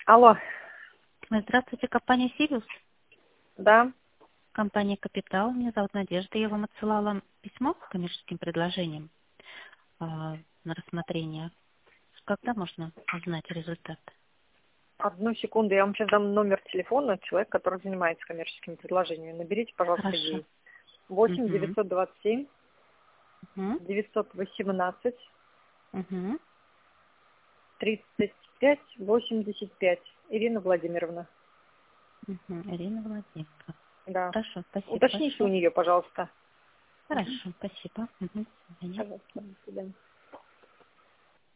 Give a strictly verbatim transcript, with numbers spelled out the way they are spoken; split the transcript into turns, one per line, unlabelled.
Алло,
Здравствуйте, компания «Сириус»,
да,
компания «Капитал». Меня зовут Надежда. Я вам отсылала письмо с коммерческим предложением а, на рассмотрение. Когда можно узнать результат?
одну секунду, я вам сейчас дам номер телефона человека, который занимается коммерческими предложениями. Наберите, пожалуйста,
Хорошо.
ей. восемь
Угу.
девятьсот двадцать семь
Угу.
девятьсот восемнадцать
Угу.
тридцать пять восемьдесят пять. Ирина Владимировна.
Угу. Ирина Владимировна.
Да.
Хорошо, спасибо
Уточните у
большое.
нее, пожалуйста. Мгм.
Хорошо, спасибо. Угу. До свидания.
Пожалуйста, до свидания.